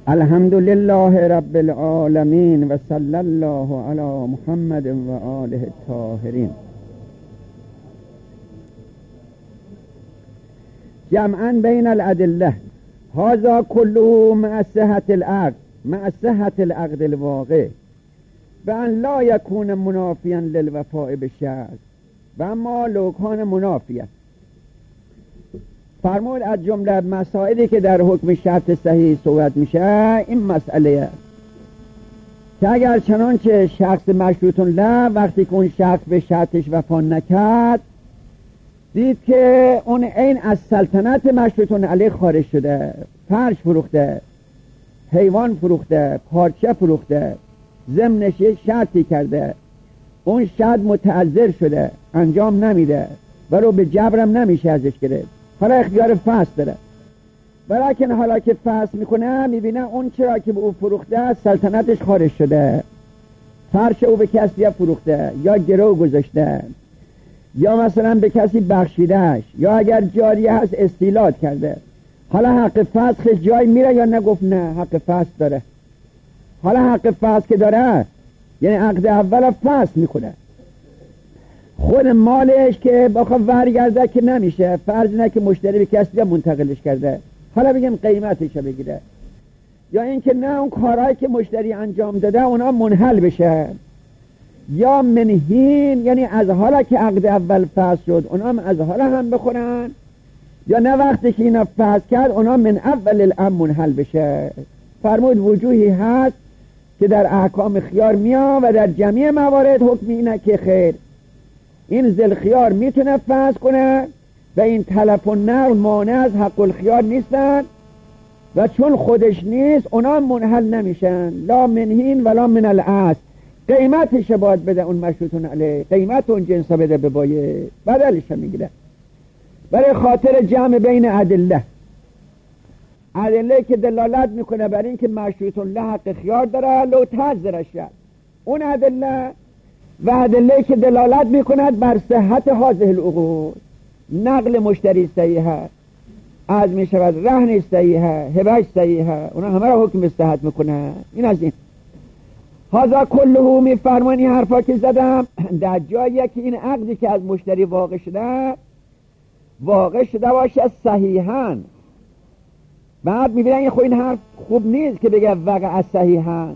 الحمد لله رب العالمین و صلی الله علی محمد و آله الطاهرین. جمعا بین الادله هذا كله مع صحة العقد الواقع بأن لا يكون منافيا للوفاء بالشرط و اما لو کان منافیه. فرمود از جمله مسائلی که در حکم شرط صحیح صحبت میشه این مسئله است که اگر چنانچه شخص مشروط له وقتی که اون شخص به شرطش وفا نکرد دید که اون عین از سلطنت مشروط علیه خارج شده، فرش فروخته، حیوان فروخته، پارچه فروخته، ضمنش یک شرطی کرده، اون شرط متعذر شده، انجام نمیده ولو به جبرم نمیشه ازش گرفت، حالا اختیار فسخ داره، ولیکن حالا که فسخ میکنه میبینه اون چرا که به او فروخته سلطنتش خارج شده، فرش او به کسی فروخته یا گرو گذاشته یا مثلا به کسی بخشیدهش یا اگر جاریه هست استیلاد کرده، حالا حق فسخ جای میره یا نگفت نه حق فسخ داره. حالا حق فسخ که داره یعنی عقد اول فسخ میکنه، خود مالش که بخواه ورگرده که نمیشه، فرض نه که مشتری به کسی منتقلش کرده، حالا بگیم قیمتش بگیره، یا اینکه نه اون کارهایی که مشتری انجام داده اونا منحل بشه، یا منهین یعنی از حالا که عقد اول فسخ شد اونا از حالا هم بخورن، یا نه وقتی که اینا فسخ کرد اونا من اول الامر منحل بشه. فرمود وجوهی هست که در احکام خیار میاد و در جمعی موارد حکم اینه که خیر این ذل خیار میتونه فسخ کنه و این تلف و نقل مانع از حق الخیار نیستن و چون خودش نیست اونا منحل نمیشن، لا منهین ولا من الاصل. قیمتش باید بده اون مشروطون علیه، قیمت اون جنسا بده به بایه، بدلش میگیره. برای خاطر جمع بین ادله که دلالت میکنه بر این که مشروطون له حق خیار داره لو تحذر شد، اون ادله و ادله که دلالت میکند بر صحت هذه العقود، نقل مشتری صحیحه، از میشود رهن صحیحه، هبهش صحیحه، اونا همه را حکم صحت میکنه. این از این هذا كله میفرمانی حرفا که زدم در جایی که این عقدی که از مشتری واقع شده باشه صحیحاً، بعد میبینن یه خب این حرف خوب نیست که بگه وقع از صحیحاً،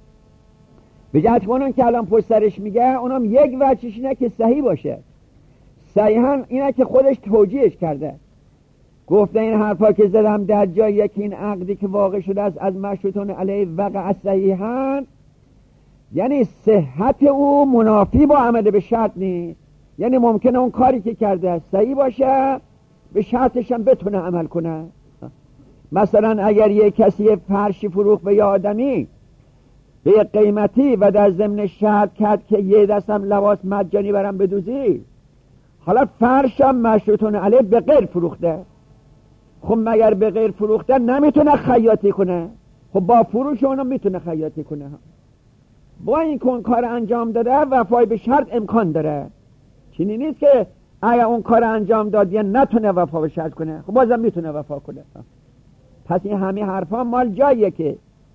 به جهت اونم که الان پشت سرش میگه اونم یک وجهش اینه که صحیح باشه. صحیحاً اینه که خودش توجیهش کرده، گفته این حرفا که زدم در جایی که این عقدی که واقع شده است از مشروطون علیه وقع از صحیحاً، یعنی صحت او منافی با عمل به شرط نیست، یعنی ممکنه اون کاری که کرده صحیح باشه به شرطش هم بتونه عمل کنه. مثلا اگر یک کسی فرشی فروخت به یه آدمی به یک قیمتی و در ضمن شرط کرد که یه دستم لباس مجانی برم بدوزی، حالا فرشم مشروطون علیه به غیر فروخته، خب مگر به غیر فروخته نمیتونه خیاطی کنه؟ خب با فروش اونم میتونه خیاطی کنه. با این که اون کار انجام داده وفای به شرط امکان داره، چینی نیست که اگر اون کار انجام داد یا نتونه وفا به شرط کنه، خب بازم میتونه وفا کنه. پس این همه حرفا مال جاییه که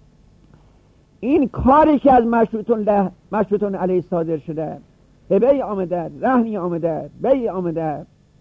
این کاری که از مشروطون علیه صادر شده، هبه آمده، رهنی آمده، بیع آمده،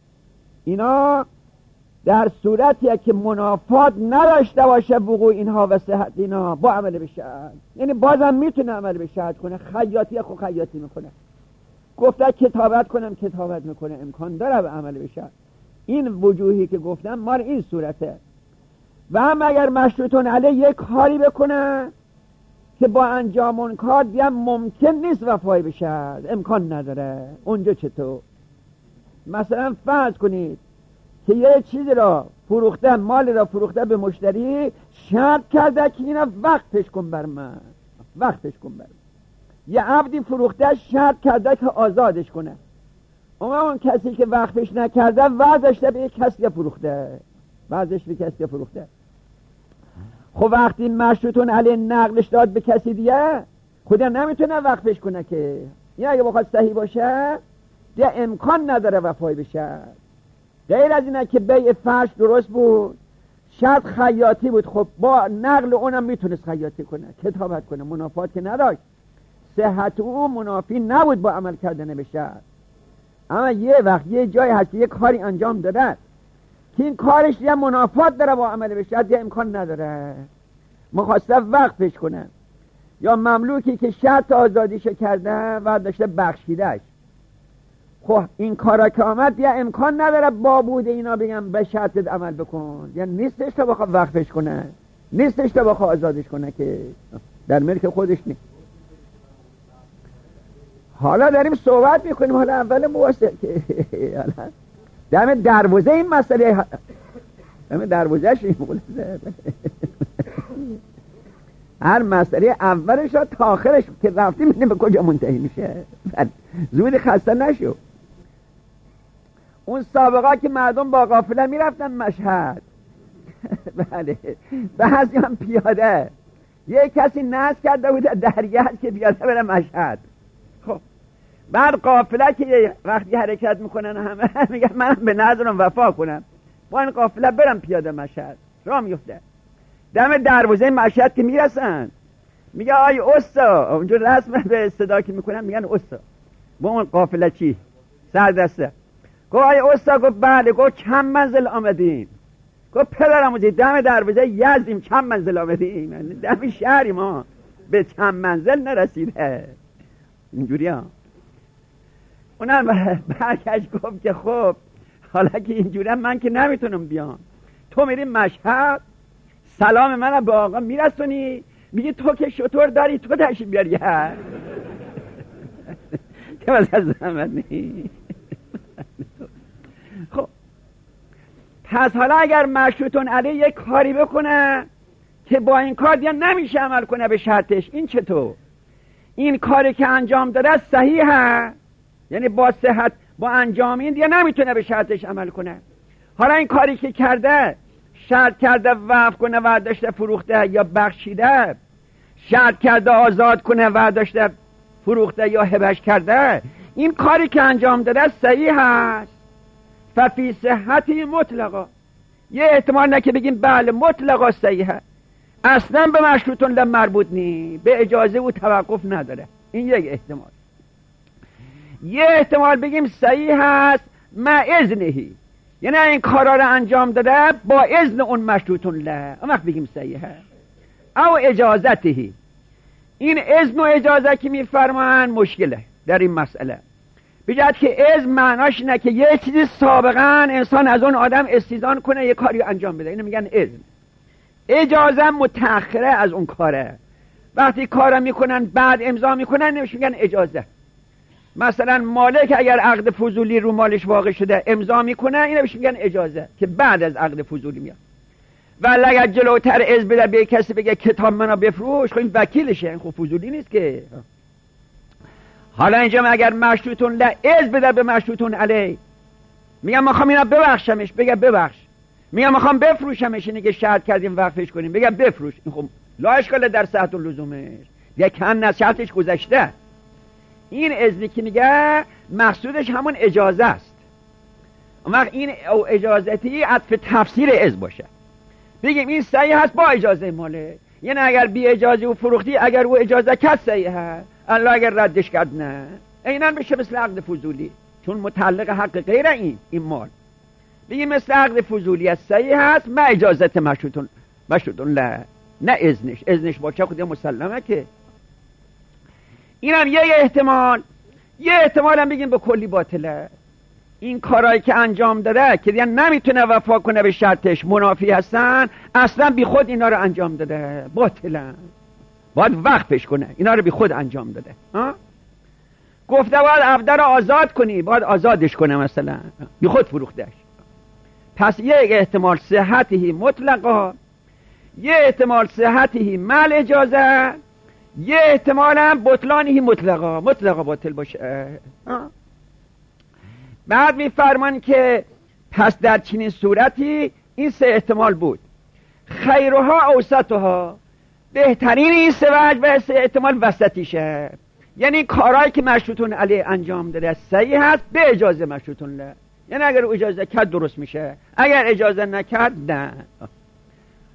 اینا در صورتیه که منافات نداشته باشه وقوع اینها و صحت اینا با عمل به شرط، یعنی بازم میتونه عمل به شرط کنه، خیاطی خود خیاطی میکنه، گفته کتابت کنم کتابت میکنه، امکان داره به عمل به شرط. این وجوهی که گفتم مال این صورته. و هم اگر مشروطون علیه یک کاری بکنه که با انجام اون کار بیان ممکن نیست وفای به شرط، امکان نداره، اونجا چطور؟ مثلا فرض کنید که یه چیزی را فروخته، مال را فروخته به مشتری، شرط کرده که اینا وقتش کن بر من، وقتش کن بر من. یه عبدی فروخته شرط کرده که آزادش کنه، اون کسی که وقتش نکرده وضعش به یک کسی فروخته، وضعش به کسی فروخته. خب وقتی مشروطون علیه نقلش داد به کسی دیگه، خدا نمیتونه وقفش کنه که این اگه بخواد صحیح باشه دیگه امکان نداره وفای بشه. غیر از اینه که بیع فرش درست بود، شاید خیاطی بود، خب با نقل اونم میتونست خیاطی کنه، کتابت کنه، منافات که نداشت. صحت او منافی نبود با عمل کردن به شرط. اما یه وقت یه جایی هست یه کاری انجام داده که این کارش یه منافات داره با عمل به شرط، یا امکان نداره، مخواسته وقفش کنه، یا مملوکی که شرط آزادیش کرده و داشته بخشیدش، خب این کارا که آمد یا امکان نداره با بود اینا بگم به شرطت عمل بکن، یا نیستش تا بخواه وقفش کنه، نیستش تا بخواه آزادش کنه، که در ملک خودش نیست. حالا داریم صحبت میکنیم، حالا اول مواسط که دم دروازه این مسئله، دم دروازهش هر مسئله اولش تا آخرش که رفتیم میدیم به کجا منتهی میشه. زود خسته نشو. اون سابقه که مردم با قافله میرفتن مشهد، بله، بعضی هم پیاده، یه کسی نصب کرده بود درگه که پیاده بره مشهد. خب بعد قافله که وقتی حرکت میکنن همه میگن منم به نظرم وفا کنم، با این قافله برم پیاده مشهد. راه میفته دم دروازه مشهد که میرسن میگه آی استا، اونجا رسم به صدا که میکنن میگن استا، با اون قافله چی سر دسته، گفت آی استا، گفت بله، گفت چند منزل آمدیم، گفت پدرم دم دروازه یزدیم، چند منزل آمدیم، دم شهری ما به چند منزل نرسیده. اینجوری ها. اونم برگشت گفت که خب حالا که اینجوری من که نمیتونم بیام، تو میری مشهد سلام منم به آقا میرسونی، میگی تو که شطور داری تو تشریف بیاری هر که از زحمت نی. خب پس حالا اگر مشروطون علیه یک کاری بکنه که با این کار دیگه نمیشه عمل کنه به شرطش، این چطور؟ این کاری که انجام داده صحیحه، یعنی با صحت با انجام این دیگه نمیتونه به شرطش عمل کنه. حالا این کاری که کرده شرط کرده وقف کنه و داشته فروخته یا بخشیده، شرط کرده آزاد کنه و داشته فروخته یا هبش کرده، این کاری که انجام داده صحیح هست. ففی صحتی مطلقا، یه احتمال نه که بگیم بله مطلقا صحیحه، اصلا به مشروطون مربوط نی، به اجازه و توقف نداره. این یک احتمال. یه احتمال بگیم صحیح هست مع اذنهی، یعنی این کارا رو انجام داده با اذن اون مشروطون له، اون وقت بگیم صحیحه. او اجازتهی، این اذن و اجازه که میفرمان مشکله در این مسئله، بجد که اذن معناش اینه که یه چیزی سابقا انسان از اون آدم استیزان کنه یه کاری انجام بده، اینو میگن اذن. اجازه متأخره از اون کاره، وقتی کارا میکنن بعد امضا میکنن نمیشه میگن اجازه. مثلا مالک اگر عقد فضولی رو مالش واقع شده امضا میکنه، اینو بهش میگن اجازه که بعد از عقد فضولی میاد. ولی اگر جلوتر اذن بده به کسی بگه کتاب منو بفروش، خب این وکیلشه، این خب فضولی نیست که. حالا اینجا اگر مشروطون له اذن بده به مشروطون علیه، میگم میخوام اینا ببخشمش، بگه ببخش. میگم میخوام بفروشمش، اینه که شرط کردیم وقفش کنیم، بگه بفروش. این خب لا اشکال در صحت اللزومش، دیگه کم نه، شرطش گذشته. این اذنی که میگه مقصودش همون اجازه است. اما این اجازتی عطف تفسیر اذن باشه، بگیم این صحیح هست با اجازه ماله، یعنی اگر بی اجازه و فروختی، اگر او اجازه کرد صحیح هست، الله اگر ردش کرد نه، اینن بشه مثل عقد فضولی، چون متعلق حق غیر این مال. بگیم مثل عقد فضولی است، صحیح هست ما اجازت مشروطون نه اذنش باشه خود مسلمه که. اینم یه احتمال. یه احتمال هم بگیم به کلی باطله، این کارهایی که انجام داده که دیگه نمیتونه وفا کنه به شرطش، منافی هستن، اصلا بی خود اینا رو انجام داده، باطلن، باید وقفش کنه، اینا رو بی خود انجام داده. گفته باید عبده رو آزاد کنی، باید آزادش کنه، مثلا بی خود فروختش. پس یک احتمال صحتی مطلقا، یه احتمال صحتی مال اجازه، یه احتمال هم بطلانی مطلقا باطل باشه. بعد میفرمان که پس در چنین صورتی این سه احتمال بود، خیرها اوسطها، بهترین این سه وجه و سه احتمال وسطیشه، یعنی کارهایی که مشروطون علیه انجام داده صحیح هست به اجازه مشروطون له، یعنی اگر اجازه کرد درست میشه، اگر اجازه نکرد نه.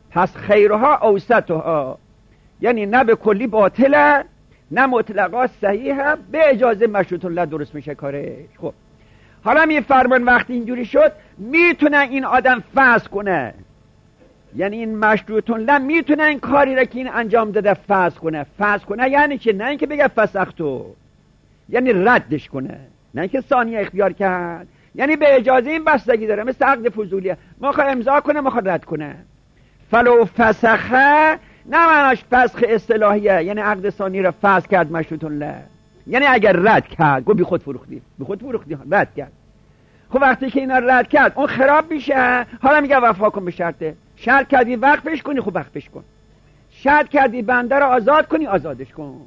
پس خیرها اوسطها، یعنی نه به کلی باطله نه مطلقا صحیحه، به اجازه مشروط الله درست میشه کارش. خب حالا میفرمان وقتی اینجوری شد میتونه این آدم فسخ کنه، یعنی این مشروط الله میتونه این کاری را که این انجام داده فسخ کنه. فسخ کنه یعنی چه؟ نه اینکه بگه فسختو، یعنی ردش کنه، نه اینکه ثانیه اختیار کرد، یعنی به اجازه این بستگی داره، مثل عقد فضولیه، میخواد امضا کنه میخواد رد کنه. فلو فسخه نه معناش فسخ اصطلاحیه، یعنی عقد ثانی را فسخ کرد مشروط الله، یعنی اگر رد کرد گفت بی خود فروختی رد کرد. خب وقتی که اینا رد کرد اون خراب میشه، حالا میگه وفا کن به شرطه. شرط کردی وقفش کنی، خب وقفش کن. شرط کردی بنده را آزاد کنی، آزادش کن.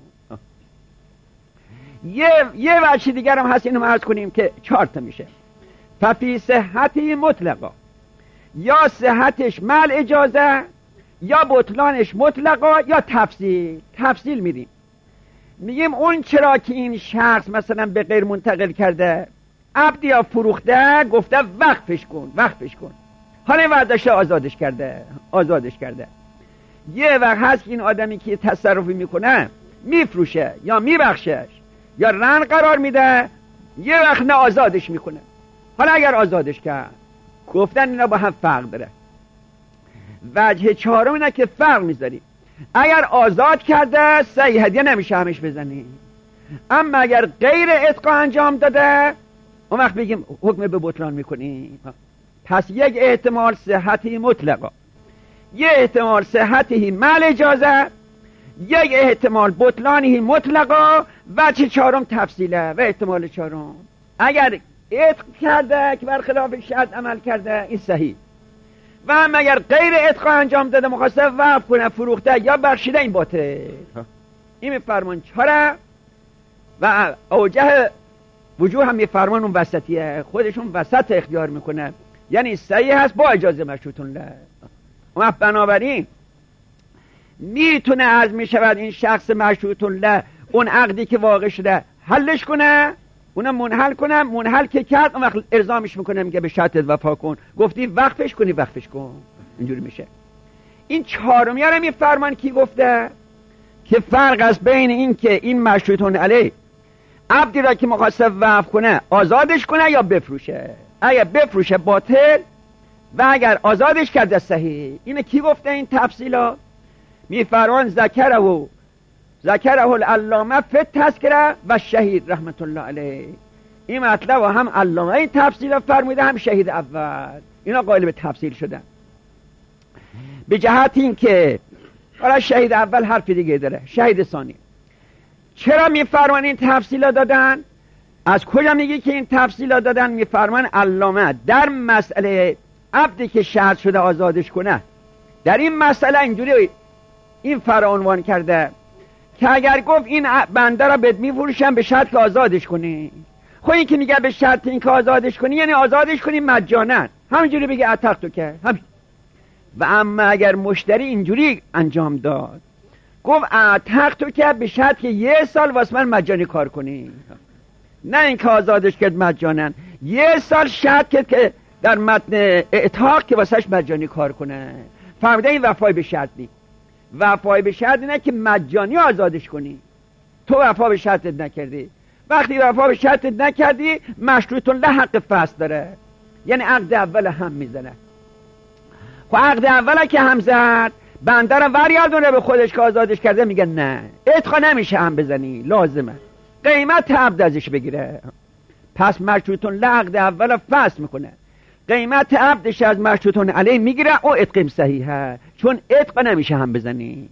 یه وجه دیگر هم هست، اینو عرض کنیم که 4 تا میشه. ففی صحتی مطلقا، یا صحتش مال اجازه، یا بطلانش مطلقا، یا تفصیل میدیم. میگیم اون چرا که این شخص مثلا به غیر منتقل کرده، عبد یا فروخته، گفته وقفش کن، حالا ورداشته آزادش کرده. یه وقت هست که این آدمی که تصرفی میکنه میفروشه یا میبخشش یا رهن قرار میده، یه وقت نه آزادش میکنه. حالا اگر آزادش کرد، گفتن اینا با هم فرق داره. وجه 4 اینه که فرق میذاری. اگر آزاد کرده صحیح هدیه نمیشه همش بزنی، اما اگر غیر اتقا انجام داده اون وقت بگیم حکم به بطلان میکنی. پس یک احتمال صحتی مطلقا، یک احتمال صحتی مال اجازه، یک احتمال بطلانی مطلقا، وجه 4 تفصیله. و احتمال 4 اگر اتق کرده که برخلاف شرط عمل کرده این صحیح، و هم اگر غیر اتقا انجام داده مخواسته وقف کنه، فروخته یا بخشیده، این باطل. این میفرمان 4 و اوجه وجوه هم میفرمان اون وسطیه، خودشون وسط اختیار میکنه، یعنی صحیح هست با اجازه مشروط الله. و بنابراین میتونه عرض میشود این شخص مشروط الله اون عقدی که واقع شده حلش کنه، اونم منحل کنه. منحل که کرد اون وقت الزامش میکنه، میگه به شرطت وفا کن، گفتی وقفش کن. اینجوری میشه. این 4 رو میفرمان کی گفته که فرق است بین این که این مشروطون علیه عبدی را که مخواسته وقف کنه آزادش کنه یا بفروشه. اگر بفروشه باطل و اگر آزادش کرده صحیح. اینه کی گفته این تفصیلا؟ میفرمان ذکره العلامه فی التذکره و شهید رحمت الله علیه. این مطلب هم علامه این تفصیل فرموده، هم شهید اول. اینا قائل به تفصیل شدن. به جهت این که حالا شهید اول حرف دیگه داره، شهید ثانی. چرا میفرمان این تفصیل دادن؟ از کجا میگی که این تفصیل دادن؟ میفرمان علامه در مسئله عبدی که شرط شده آزادش کنه، در این مسئله اینجوری این فرعنوان کرده که اگر گفت این بنده را بهت میفروشم به شرط که آزادش کنی، خب این که میگه به شرط این که آزادش کنی یعنی آزادش کنی مجانا، همینجوری بگه اتقتو که و اما اگر مشتری اینجوری انجام داد، گفت اتقتو که به شرط که 1 سال واسه من مجانی کار کنی، نه این که آزادش کرد مجانا، 1 سال شرط کرد که در متن اعتاق که واسهش مجانی کار کنه. فهمیده؟ این وفای به شرط نیست. وفای به شرط اینه که مجانی آزادش کنی، تو وفا به شرطت نکردی. وقتی وفا به شرطت نکردی مشروط الله حق فسخ داره، یعنی عقد اول هم میزنه. خب عقد اول که هم زد بنده رو برگردونه به خودش که آزادش کرده، میگه نه اتقا نمیشه هم بزنی، لازمه قیمت عبد ازش بگیره. پس مشروط الله عقد اول فسخ میکنه، قیمت عبدش از مشروطون علیه میگیره، او اتقیم صحیحه، چون اتقا نمیشه هم بزنی.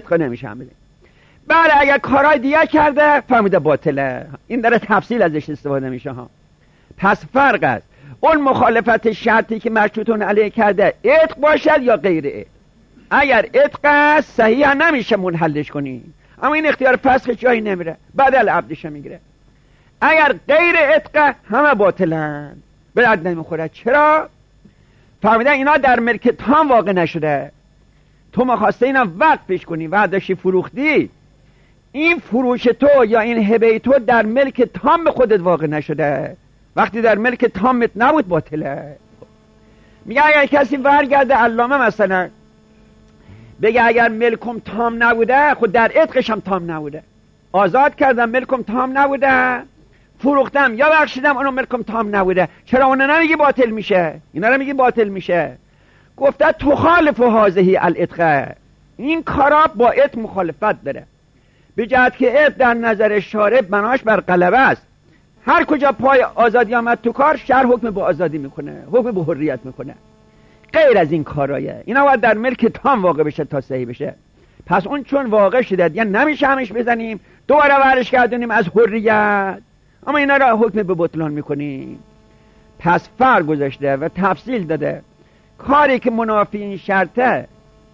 بله اگر کارهای دیگه کرده فهمیده باطله. این داره تفصیل ازش استفاده میشه ها. پس فرق است اون مخالفت شرطی که مشروطون علیه کرده اتق باشد یا غیر اتق. اگر اتق صحیح نمیشه منحلش کنی، اما این اختیار فسخ جایی نمیره، بدل عبدش میگیره. اگر غیر اتق همه باطلن، به درد نمیخوره. چرا؟ فهمیدن اینا در ملک تام واقع نشده، تو مخواسته اینا وقفش کنی، وعدشی فروختی، این فروش تو یا این هبه تو در ملک تام به خودت واقع نشده. وقتی در ملک تامت نبود باطله. میگه اگر کسی برگرده علامه مثلا بگه اگر ملکم تام نبوده، خود در عتقش هم تام نبوده. آزاد کردم ملکم تام نبوده، فروختم یا بخشیدم اونو ملکم تام نبوده، چرا اونو نمیگی باطل میشه؟ اینا رو میگی باطل میشه. گفته تخالف هذه العتق، این کارا با عتق مخالفت داره، به جهت که عتق در نظر شارع بناش بر غلبه است. هر کجا پای آزادی آمد تو کار، شرع حکم به آزادی میکنه، حکم به حریت میکنه. غیر از این کارایه اینا باید در ملک تام واقع بشه تا صحیح بشه. پس اون چون واقع شده دیگه نمیشه همش بزنیم دوباره ورش گردونیم از حریت، اما اینا را حکم به بطلان میکنیم. پس فرق گذاشته و تفصیل داده کاری که منافی این شرطه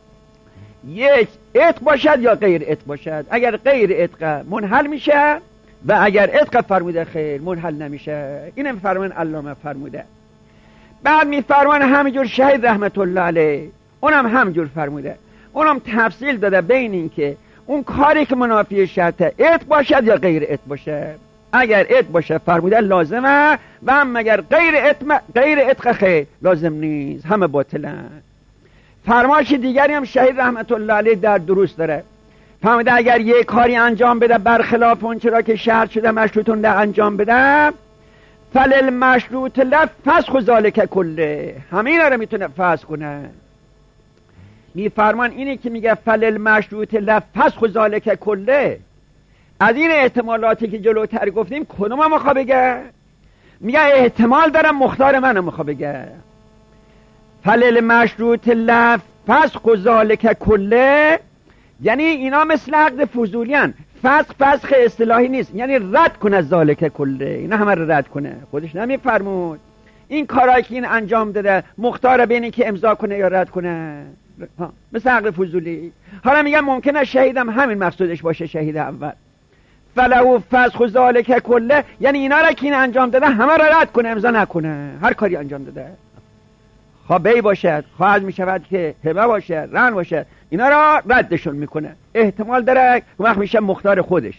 یک عتق باشد یا غیر عتق باشد. اگر غیر عتق منحل میشه و اگر عتق فرموده خیر منحل نمیشه. اینم فرمان علامه فرموده. بعد میفرمان همینجور شهید رحمت الله علیه اونم همینجور فرموده، اونم تفصیل داده بین این که اون کاری که منافی شرطه عتق باشد یا غیر عتق باشه. اگر عتق باشه فرموده لازمه و هم اگر غیر عتق خیر لازم نیست، همه باطلن. فرمایش دیگری هم شهید رحمت الله علیه در دروس داره، فرموده اگر یک کاری انجام بده برخلاف اون چرا که شرط شده مشروطون ده انجام بده، فلل مشروط له فسخ ذالک کله، همین رو میتونه فسخ کنه. میفرمان اینه که میگه فلل مشروط له فسخ ذالک کله، از این احتمالاتی که جلوتر گفتیم کدوم هم میخوا بگه؟ میگه احتمال دارم مختار منو میخوا بگه. فلل مشروط له فسخ ذالک کله، یعنی اینا مثل عقد فضولیان، فسخ اصطلاحی نیست، یعنی رد کنه ذالک کله، اینا همه رو رد کنه. خودش نمیفرمود این کارایی که این انجام داده مختار بینی که امضا کنه یا رد کنه، مثل عقد فضولی. حالا میگم ممکنه شهیدم همین مقصودش باشه، شهید اول فلو فسخ ذالک کله، یعنی اینا را که این انجام داده همه را رد کنه، امضا نکنه. هر کاری انجام داده، خواه بی باشد، خواه از میشود که هبه باشد، رن باشد، اینا را ردشون میکنه. احتمال داره وقت میشه مختار خودش.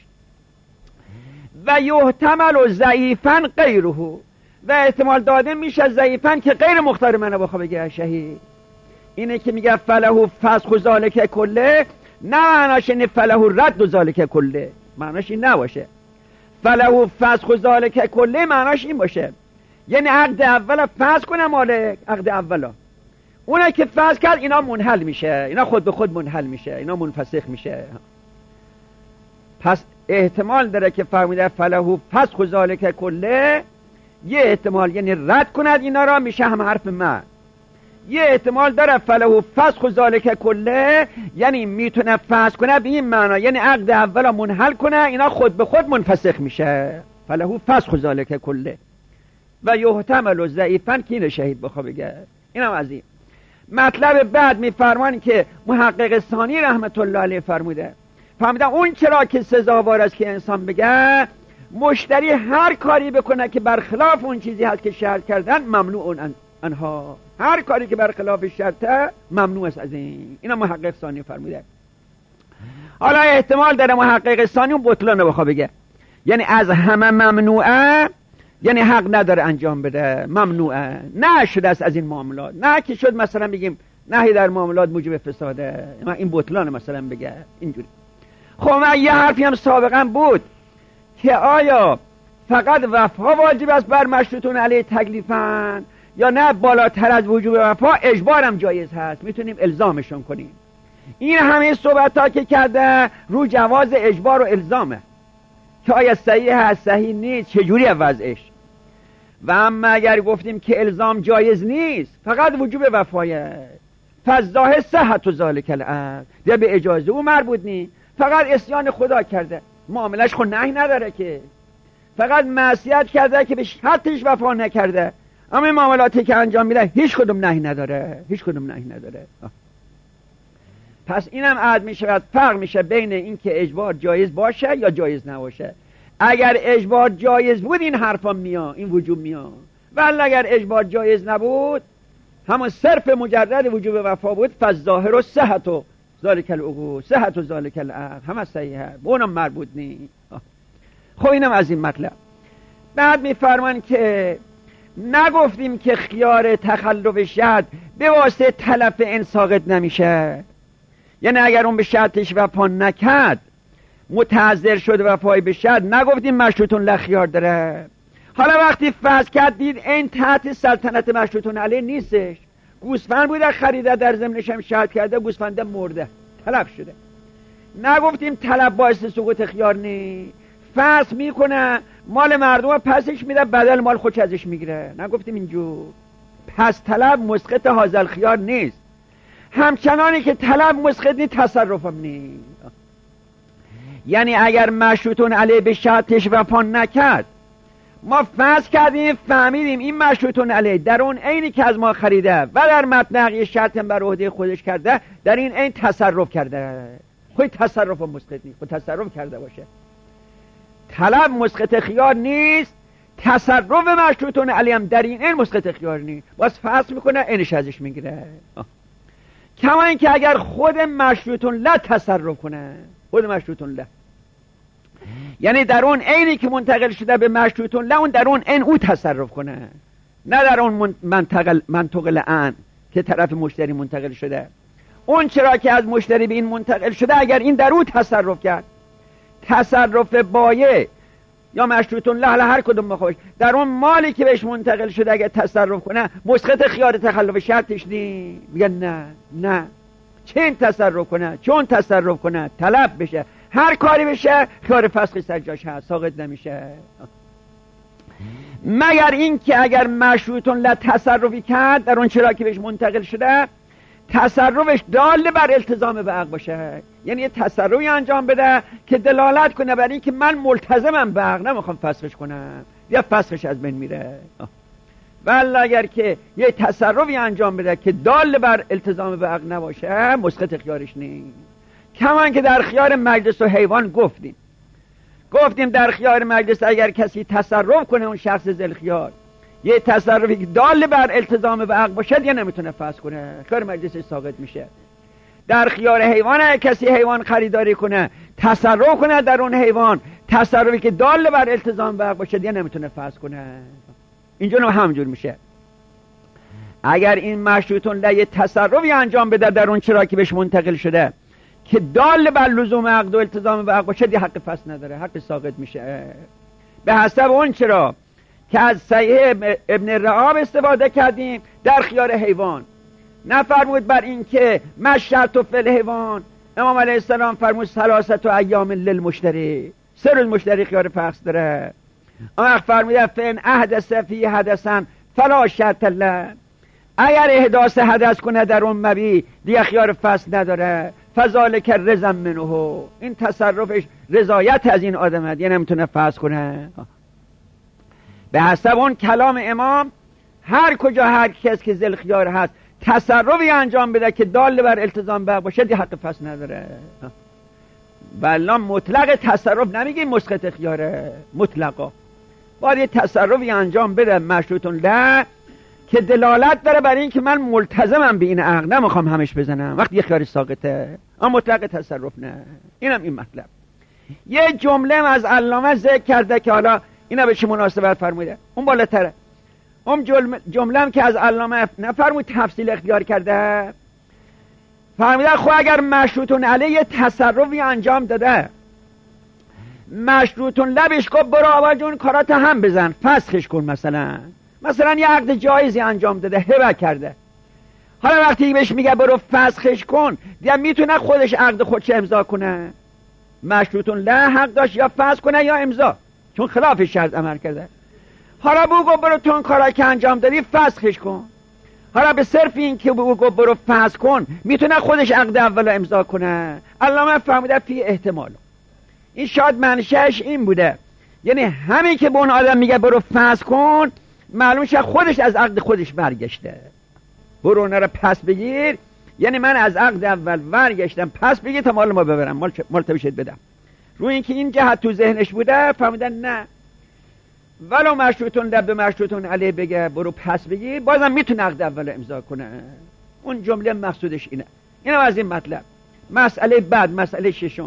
و یحتمل و ضعیفا غیره، و احتمال داده میشه ضعیفا که غیر مختار منو بخواه بگه شهید. اینه که میگه فله فسخ ذالک کله، نه معناش اینه فله رد ذالک کله، معناش این نباشه. فله فسخ ذالک کله معناش این باشه یعنی عقد اول فسخ کنه مالک، عقد اولا اونه که فسخ کرد اینا منحل میشه، اینا خود به خود منحل میشه، اینا منفسخ میشه. پس احتمال داره که فرموده فله فسخ ذالک کله، یه احتمال یعنی رد کند اینا را، میشه هم حرف من. یه احتمال داره فله فسخ ذالک کله، یعنی میتونه فسخ کنه به این معنا یعنی عقد اولا منحل کنه، اینا خود به خود منفسخ میشه. فله فسخ ذالک کله و یحتمل و ضعیفا که اینو شهید بخواه بگه. اینم از این مطلب. بعد میفرمان که محقق ثانی رحمت الله علیه فرموده اون چرا که سزاوار است که انسان بگه مشتری هر کاری بکنه که برخلاف اون چیزی هست که شرط کردن ممنوع انها، هر کاری که برخلاف شرطه ممنوع است از این. اینا محقق ثانی فرموده. حالا احتمال داره محقق ثانی اون بطلانو بخواه بگه، یعنی از همه ممنوعه، یعنی حق نداره انجام بده، ممنوعه، نه شده است از این معاملات، نه که شد مثلا بگیم نهی در معاملات موجب فساده، این بطلان مثلا بگه اینجوری. خب من یه حرفی هم سابقا بود که آیا فقط وفا واجب است بر مشروطون علیه تکلیفن یا نه بالاتر از وجوب وفا اجبارم جایز هست، میتونیم الزامشون کنیم. این همه صحبت ها که کرده رو جواز اجبار و الزامه که آیا صحیح هست صحیح نیست چجوری وضعش. و اما اگر گفتیم که الزام جایز نیست فقط وجوب وفایه، فالظاهر صحت و ذالک العقد، ده به اجازه او مربوط نیست، فقط عصیان خدا کرده، معاملش خود نهی نداره که، فقط معصیت کرده که به شرطش وفا نکرده، اما این معاملاتی که انجام میده هیچ کدوم نهی نداره، هیچ کدوم نهی نداره. پس اینم عد میشه، فرق میشه بین این که اجبار جایز باشه یا جایز نباشه. اگر اجبار جایز بود این حرفا میاد، این وجوب میاد، ولی اگر اجبار جایز نبود همون صرف مجرد وجوب وفا بود، فالظاهر و صحت و ذالک العقود، صحت و ذالک العقد، همه صحیحه، به اونم مربوط نیست. خب اینم از این مطلب. بعد میفرمان که نگفتیم که خیار تخلف شد به واسطه تلف این ساقط نمیشه، یعنی اگر اون به شرطش وفا نکرد، متعذر شده وفای به شرط، نگفتیم مشروطون له خیار داره. حالا وقتی فسخ کرد دید این تحت سلطنت مشروطون علیه نیستش، گوسفند بوده خریده، در ضمنش هم شرط کرده، گوسفند مرده، تلف شده. نگفتیم طلب باعث سقوط خیار نی، فسخ میکنه مال مردم پسش میده، بدل مال خودش ازش میگیره. نگفتیم اینجور. پس طلب مسقط حاصل خیار نیست، همچنانی که طلب مسقط نی تصرفم نی. یعنی اگر مشروطون علیه به شرطش وفا نکرد، ما فسخ کردیم فهمیدیم این مشروطون علیه در اون عینی که از ما خریده و در مطلق یه شرط بر عهده خودش کرده، در این عین تصرف کرده، خود تصرف مسقط نیست، خود تصرف کرده باشه. طلب مسقط خیار نیست، تصرف مشروطون علیه هم در این عین مسقط خیار نیست، باز فسخ میکنه عینش ازش میگیره. کما این که اگر خود مشروطون له تصرف کنه، خود مشروطون له، یعنی در اون عینی که منتقل شده به مشروطون له، اون در اون عین او تصرف کنه، نه در اون منطقه ان که طرف مشتری منتقل شده. اون چرا که از مشتری به این منتقل شده، اگر این در او تصرف کرد، تصرف بایع یا مشروطون له هر کدوم بخواهش در اون مالی که بهش منتقل شده اگر تصرف کنه، مسقط خیار تخلف شرطش نی. میگن نه چه این تصرف کنه، چون تصرف کنه طلب بشه، هر کاری بشه خیار فسخ سجاش هست، ساقط نمیشه. مگر این که اگر مشروطون له تصرفی کرد در اون چرا که بهش منتقل شده، تصرفش دال بر التزام به عقد باشه، یعنی یه تصرفی انجام بده که دلالت کنه بر این که من ملتزمم به عقد، نمیخوام فسخش کنم، یا فسخش از بین میره. ولی اگر که یه تصرفی انجام بده که دال بر التزام به عقد نباشه، مسقط خیارش نیست. کمان که در خیار مجلس و حیوان گفتیم در خیار مجلس اگر کسی تصرف کنه، اون شخص ذل خیار، یه تصرفی که دال بر التزام به عقد باشد، یا نمیتونه فسخ کنه، خیار مجلس ساقط میشه. در خیار حیوان اگر کسی حیوان خریداری کنه، تصرف کنه در اون حیوان، تصرفی که دال بر التزام به عقد باشد، یا نمیتونه فسخ کنه. اینجور همجور میشه. اگر این مشروطون له یه تصرفی انجام بده در اون چرا که بهش منتقل شده که دال بر لزوم عقد و التزام به عقد باشه، دی حق فسخ نداره، حق ساقط میشه. به حسب اون چرا که از صحیح ابن رعاب استفاده کردیم در خیار حیوان. نفرمود بر این که مشرط و فل حیوان، امام علیه السلام فرمود ثلاثه ایام للمشتری، 3 روز مشتری خیار فسخ داره. اما فرموده فن احدث فی حدثا فلا شرط له، اگر احداث حدث کنه در اون مبی دیگه خیار فسخ نداره. فذالک رضا منه، این تصرفش رضایت از این آدمه، یعنی نمیتونه فسخ کنه. به حسب اون کلام امام، هر کجا هر کس که ذل خیار هست تصرفی انجام بده که دال بر التزام به باشه، دی حق فسخ نداره. بلا مطلق تصرف نمیگیم مسقط خیاره، مطلقا باید یه تصرفی انجام بده مشروطون له که دلالت داره بر این که من ملتزمم به این عقد، نمیخوام همش بزنم، وقتی یه خیاری ساقطه. اما مطلق تصرف نه. اینم این مطلب. یه جمله از علامه ذکر کرده که حالا اینا به چه مناسبت فرموده، اون بالاتره. اون جمله که از علامه نفرمود تفصیل اختیار کرده، فرموده خب اگر مشروطون علیه یه تصرفی انجام داده، مشروطون لبش گفت برو آبا جون کارات هم بزن، فسخش کن. مثلا یه عقد جایزی انجام داده، هبه کرده، حالا وقتی بهش میگه برو فسخش کن، دیگه میتونه خودش عقد خودش امضا کنه؟ مشروطون له حق داشت یا فسخ کنه یا امضا، چون خلاف شرط عمل کرده. حالا بگو برو تو اون کارا که انجام دادی فسخش کن. حالا به صرف این که بگو برو فسخ کن، میتونه خودش عقد اول امضا کنه. علامه فهمیده فی احتمال، این شاید منشأش این بوده، یعنی همین که به اون آدم میگه برو فسخ کن، معلوم شه خودش از عقد خودش برگشته. برو اون رو پس بگیر، یعنی من از عقد اول برگشتم، پس بگیر تا مال ما ببرم، مال تو بشید بدم. روی اینکه این جهت تو ذهنش بوده، فهمیدن نه، ولو مشروطون له به مشروطون علیه بگه برو پس بگیر، بازم میتونه عقد اول امضا کنه. اون جمله مقصودش اینه. اینم از این مطلب. مسئله بعد، مسئله ششم،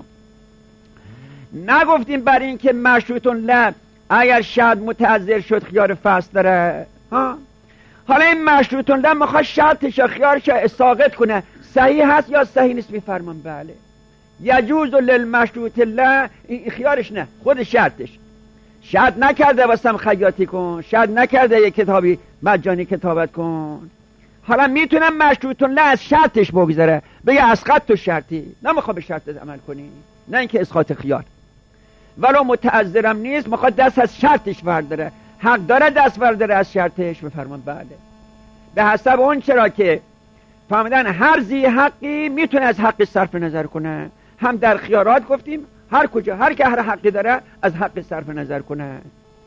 نگفتیم بر این که مشروطون له اگر شرط متعذر شد خیار فسخ داره. حالا این مشروطون له میخواد شرطش خیارش ساقط کنه، صحیح هست یا صحیح نیست؟ میفرمان بله. یجوز للمشروط له، این خیارش نه، خود شرطش. شرط نکرده واسم خیاطی کن، شرط نکرده یک کتابی مجانی کتابت کن. حالا میتونم مشروط له از شرطش بگذره، بگه اسقط تو شرطی، نمیخواد به شرطت عمل کنی، نه اینکه اسقاط خیار. ولو متعذرم نیست، میخواد دست از شرطش برداره، حق داره دست برداره از شرطش. بفرمان بله. به حسب اون چرا که فهمیدن هر ذی حقی میتونه از حق صرف نظر کنه. هم در خیارات گفتیم هر کجا هر که هر حقی داره از حق صرف نظر کنه.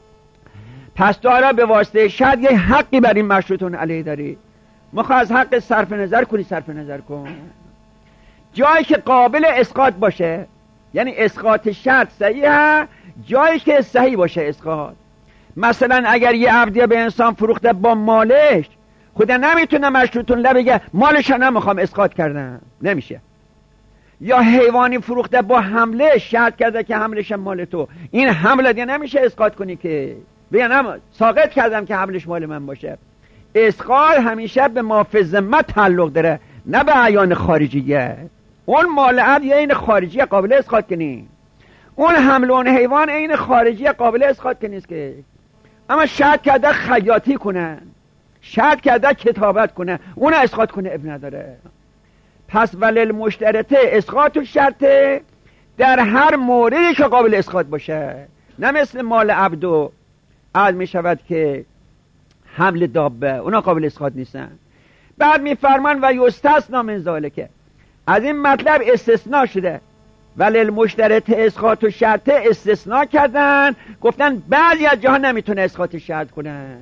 پس تو حالا به واسطه شرط یه حقی بر این مشروطون علیه داری، میخوای از حق صرف نظر کنی، صرف نظر کن. جایی که قابل اسقاط باشه، یعنی اسقاط شرط صحیحه، جایی که صحیح باشه اسقاط. مثلا اگر یه عبدیه به انسان فروخته با مالش، خدا نمیتونه مشروطون له بگه مالش نمیخوام اسقاط کردم، نمیشه. یا حیوانی فروخته با حمله، شرط کرده که حملش مال تو، این حمله دیگه نمیشه اسقاط کنی که بگه ساقط کردم که حملش مال من باشه. اسقاط همیشه به ما فی ذمه تعلق داره، نه به عیان خارجیه. اون مال عبد یا این خارجیه قابل اسقاط کنی، اون حمل اون حیوان این خارجیه قابل اسقاط کنی است که. اما شرط کرده خیاطی کنن، شرط کرده کتابت کنه، اون اسقاط کنه اب نداره. پس ولل مشترطه اسقاط و شرطه در هر موردی که قابل اسقاط باشه، نه مثل مال عبدو عد می شود که حمل دابه، اونا قابل اسقاط نیستن. بعد میفرمان و یستثنا من ذالک، از این مطلب استثناء شده. ولل مشترطه اسقاط و شرطه استثناء کردن، گفتن بعضی از جاها نمیتونه اسقاط شرط کنن.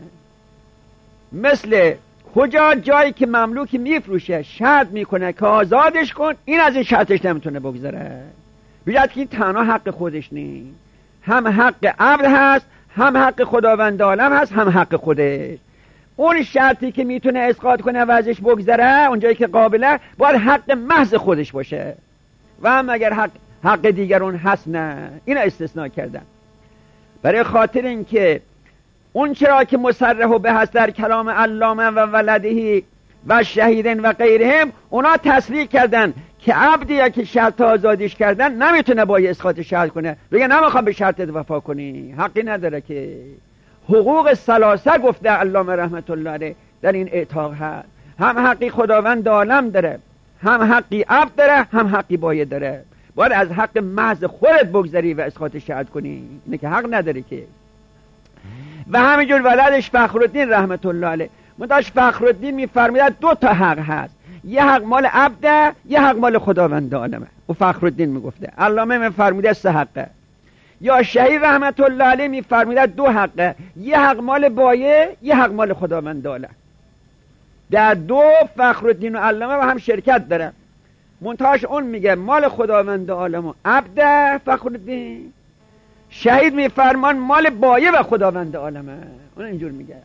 مثل کجا؟ جایی که مملوکی میفروشه شرط میکنه که آزادش کن، این از این شرطش نمیتونه بگذره، بیاد که این تنها حق خودش نیست، هم حق عبد هست، هم حق خداوند عالم هست، هم حق خودش. اون شرطی که میتونه اسقاط کنه و ازش بگذره، اون جایی که قابله، باید حق محض خودش باشه. و هم اگر حق دیگرون هست نه، این استثناء کردن. برای خاطر اینکه اون چرا که مصرح به هست در کلام علامه و ولدهی و شهیدین و غیرهم، اونا تصریح کردن که عبدی یا که شرط آزادیش کردن نمیتونه با اسقاط شرط کنه، بگه نمیخوام به شرطت وفا کنی، حقی نداره. که حقوق ثلاثه گفته علامه رحمت الله علیه در این اعتاق هست، هم حقی خداوند عالم داره، هم حقی عبد داره، هم حقی بایه داره. باید از حق محض خودت بگذری و اسقاط شرط کنی، نه که حق نداره که. و همینجور ولدش فخرالدین رحمت الله علیه، منتاش فخرالدین میفرماید دو تا حق هست، یه حق مال عبده، یه حق مال خداوند عالمه. و فخرالدین میگفته، علامه میفرماید سه حقه. یا شهید رحمت الله علیه میفرماید دو حقه، یه حق مال بایه، یه حق مال خداوند عالم. در دو فخرالدین و علامه و هم شرکت داره. منتاش اون میگه مال خداوند عالم و عبده فخرالدین، شهید میفرمان مال بایه و خداوند عالمه، اون اینجور میگه.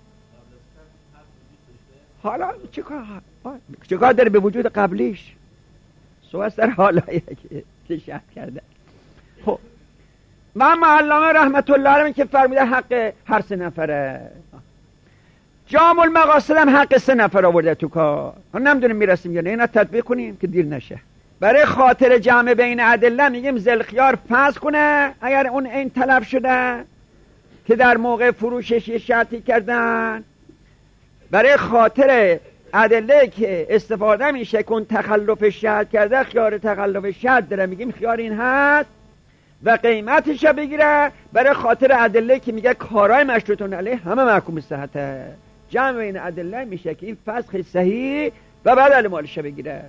حالا چیکار داره به وجود قبلیش؟ سوال سر حالایی که شهد کرده. خب من علامه رحمت الله علیه که فرموده حق هر سه نفره، جامع المقاصد هم حق سه نفر آورده تو کار. نمیدونیم میرسیم یا نه، اینا تطبیق کنیم که دیر نشه. برای خاطر جمع بین ادله میگیم ذوالخیار فرض کنه اگر اون این طلب شده که در موقع فروشش یه شرطی کردن، برای خاطر ادله که استفاده میشه کن تخلف شرط کرده، خیار تخلف شرط داره، میگیم خیار این هست و قیمتش بگیره. برای خاطر ادله که میگه کارای مشروطون علیه همه محکوم به صحته، جمع بین ادله میشه که این فسخ صحیح و بدل مالش بگیره.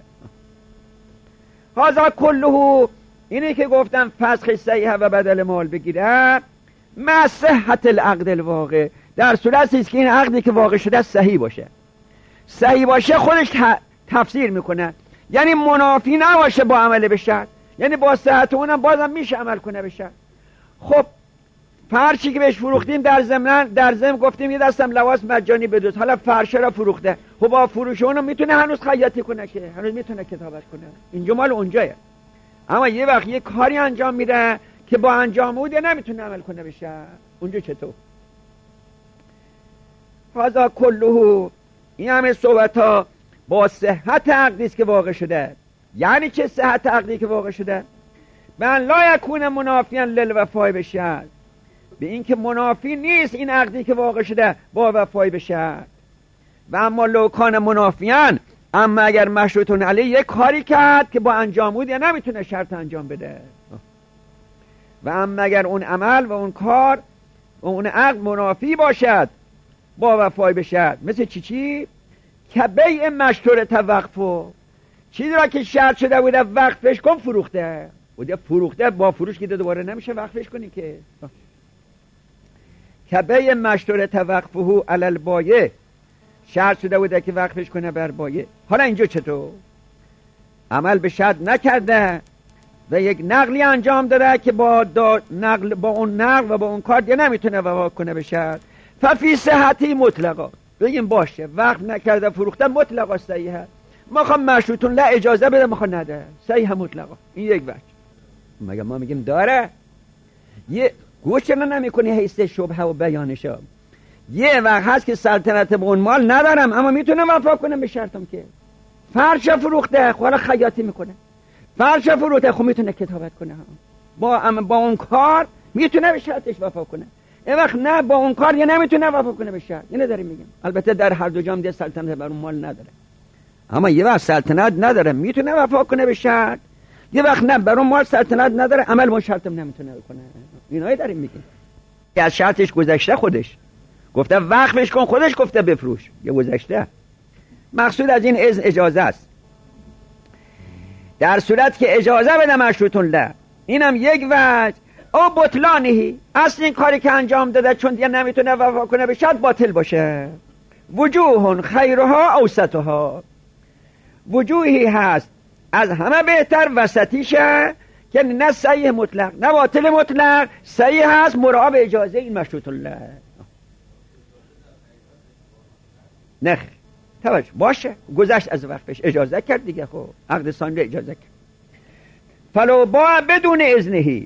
هذا کله، اینه که گفتم فسخ صحیح و بدل مال بگیره، مع صحت العقد الواقع، در صورتی است که این عقدی که واقع شده صحیح باشه. صحیح باشه خودش تفسیر میکنه، یعنی منافی نباشه با عمل به شرط، یعنی با صحت اونم بازم میشه عمل کنه به شرط. خب فرشی که بهش فروختیم در ضمن گفتیم یه دستم لباس مجانی بدوز، حالا فرشه را فروخته، خب با فروش اونو میتونه هنوز خیاطی کنه، که هنوز میتونه کتابت کنه، اینجا مال اونجایه. اما یه وقت یه کاری انجام میده که با انجام بوده نمیتونه عمل کنه بشه، اونجا چطور؟ هذا کله، این همه صحبت ها با صحت عقدی است که واقع شده. یعنی چه صحت عقدی که واقع شده؟ من لا یکون منافیاً للوفای بشرط، به این که منافی نیست این عقدی که واقع شده با وفای بشرط. و اما لو کان منافیاً، اما اگر مشروطون علیه یک کاری کرد که با انجام بود یا نمیتونه شرط انجام بده، و اما اگر اون عمل و اون کار و اون عقد منافی باشد با وفای بشرط، مثل چی؟ که بیع مشروط توقفو، چیزی را که شرط شده بوده وقفش کن فروخته بوده، فروخته با فروش که دوباره نمیشه وقفش کنی که بیع مشروط توقفو علی البایع، شرط شده بوده که وقفش کنه بر بایع. حالا اینجا چطور؟ عمل به شرط نکرده و یک نقلی انجام داده که با نقل، با اون نقل و با اون کار دیگه نمیتونه وفا کنه به شرط. ففی صحتی مطلقا، بگیم باشه وقف نکرده فروخته مطلقا صحیحه، میخوام مشروطون لا اجازه بده میخوام نده، صحیحه مطلقا. این یک وجه. مگه ما میگیم داره؟ یه گوش چرا نمیکنی حیث شبهه و بیانشا؟ یه وقت هست که سلطنت به اون مال ندارم اما میتونه وفا کنه به شرطم، که فرش فروخته حالا خیاطی میکنه، فرش فروخته خب میتونه کتابت کنه، با اون کار میتونه به شرطش وفا کنه. این وقت نه با اون کار یه نمیتونه وفا کنه به شرط. اینو داریم میگیم. البته در هر دو جام دیگه سلطنت بر اون مال نداره، اما یه وقت سلطنت نداره میتونه وفا کنه به شرط، یه وقت نه بر اون مال سلطنت نداره عمل با شرطم نمیتونه بکنه. اینایی داریم میگیم. از شرطش گذشته، خودش گفته وقفش کن، خودش گفته بفروش، یه گذشته. مقصود از این اذن اجازه است، در صورت که اجازه بده مشروطون له. اینم یک وجه. او بطلانهی، اصل این کاری که انجام داده چون دیگه نمیتونه وفا کنه به شرط باطل باشه. وجوهون خیرها اوسطها، وجوهی هست از همه بهتر وسطیشه که نه صحیح مطلق نه باطل مطلق، صحیح هست مراعات اجازه این مشروط الله. نه توجه باشه، گذشت از وقتش اجازه کرد دیگه، خب عقد ثانی رو اجازه کرد. فلو با بدون اذنهی،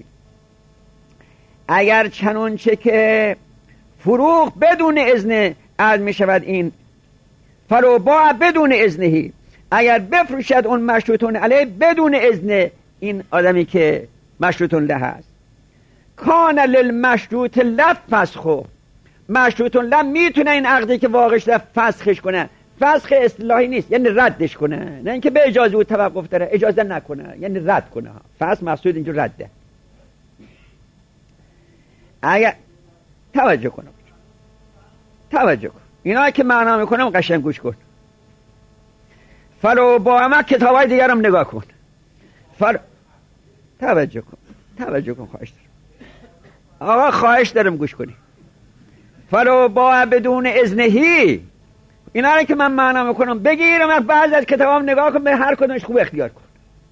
اگر چنانچه که فروغ بدون اذن عرض می شود، این فلو با بدون اذنهی، اگر بفروشد اون مشروطون علیه بدون اذن این آدمی که مشروطون له هست، کان للمشروط له فسخو، مشروطون له میتونه این عقدی که واقع شده فسخش کنه. فسخ اصطلاحی نیست، یعنی ردش کنه، نه اینکه به اجازه او توقف داره، اجازه نکنه یعنی رد کنه. فسخ مقصود اینجا رده. اگر توجه کن اینا که معنا میکنم قشنگ گوش کن. فلو با همه کتابای دیگرم نگاه کن. توجه کن خواهش دارم آقا، خواهش دارم گوش کنی. فلو با بدون اذنهی، اینا رو که من معنا میکنم بگیرم بعض از کتابام نگاه کن، به هر کدومش خوب اختیار کن.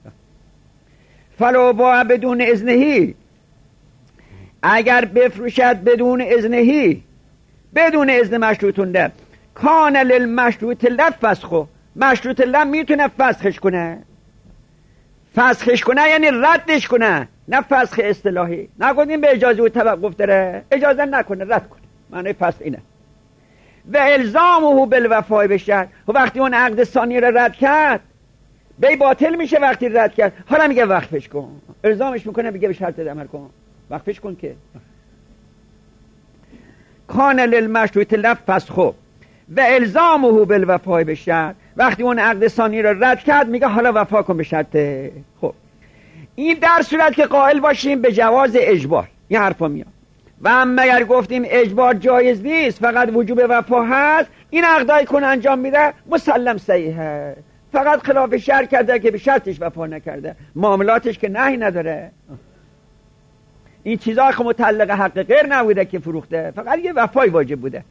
فلو با بدون اذنهی، اگر بفروشد بدون اذنهی، بدون اذن مشروطون له، کان للمشروط له فسخو، مشروط له میتونه فسخش کنه. فسخش کنه یعنی ردش کنه، نه فسخ اصطلاحی. نگفتیم به اجازه او توقف داره، اجازه نکنه، رد کنه. معنی فسخ اینه. و الزامه بالوفای بشرط، و وقتی اون عقد ثانی رو رد کرد بی باطل میشه. وقتی رد کرد حالا میگه وقفش کن، الزامش میکنه بگه به شرط عمل کن، وقفش کن. که کان للمشروط له فسخو و الزامه بالوفای بشرط، وقتی اون عقد ثانی رو رد کرد میگه حالا وفا کن به شرط. خب این در صورت که قائل باشیم به جواز اجبار، این حرفا میاد. و اما اگر گفتیم اجبار جایز نیست، فقط وجوب وفا هست، این عقدای کن انجام میده مسلم صحیحه، فقط خلاف شرط کرده که به شرطش وفا نکرده، معاملاتش که نهی نداره. این چیزا که متعلق حق غیر نبوده که فروخته، فقط یه وفای واجب بوده.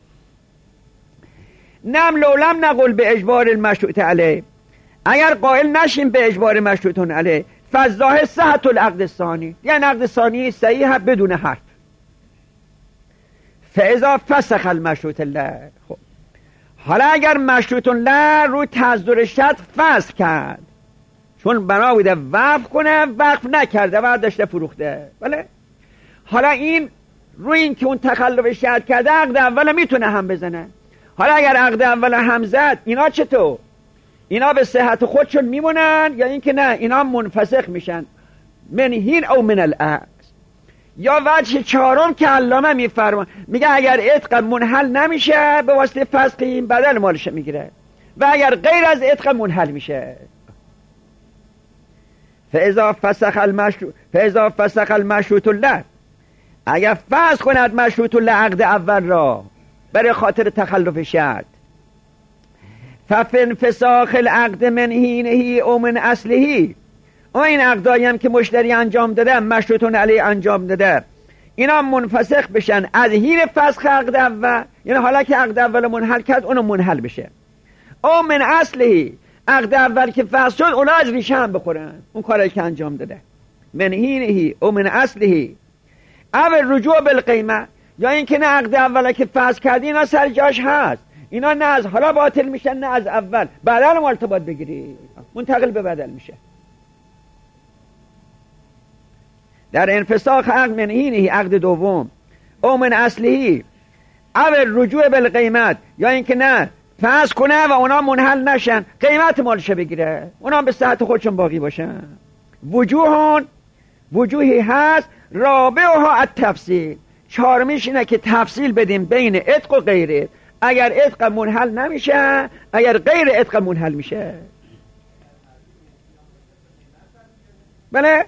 نم لولم نقول به اجبار المشروط علیه، اگر قائل نشیم به اجبار مشروطون علیه، فالظاهر صحت العقد الثانی، یعنی عقد ثانی صحیح بدون حرف. فاذا فسخ المشروط له، خب حالا اگر مشروطون له رو تصدر شرط فسخ کرد، چون بنا بوده وقف کنه، وقف نکرده و داشته فروخته، بله. حالا این روی این که اون تخلف شرط کرده عقد اول میتونه هم بزنه. حالا اگر عقد اول هم زد، اینا چطور؟ اینا به صحت خودشون میمونن یا اینکه نه اینا منفسخ میشن منهین او من الاصل. یا وجه چهارم که علامه میفرمان میگه اگر عتق منحل نمیشه به واسطه فسخ این بدل مالش میگیره و اگر غیر از عتق منحل میشه. فاذا فسخ المشروط له، اگر فسخ کند مشروط له عقد اول را برای خاطر تخلف شرط، ففن فساخ العقد من حینه او من اصله، این عقدایی هم که مشتری انجام داده مشروطون علیه انجام داده اینا منفسخ بشن از حین فسخ عقد اول، یعنی حالا که عقد اول منحل کرد اونو منحل بشه. او من اصله، عقد اول که فسخ شد اونا از ریشه هم بخورن اون کاری که انجام داده. من حینه او من اصله او رجوع بالقیمه، یا اینکه نه عقد اول که فسخ کردی اینا سر جاش هست، اینا نه از حالا باطل میشن نه از اول، بدل مرتبط بگیری منتقل به بدل میشه. در انفساخ عقد من حینه عقد دوم او من اصله او رجوع بالقیمت، یا اینکه نه فسخ کنه و اونا منحل نشن قیمت مالش بگیره اونا به صحت خودشون باقی باشن. وجوهی هست رابعها التفصیل، چهارمیش اینه که تفصیل بدیم بین عتق و غیره، اگر عتق منحل نمیشه اگر غیر عتق منحل میشه. بله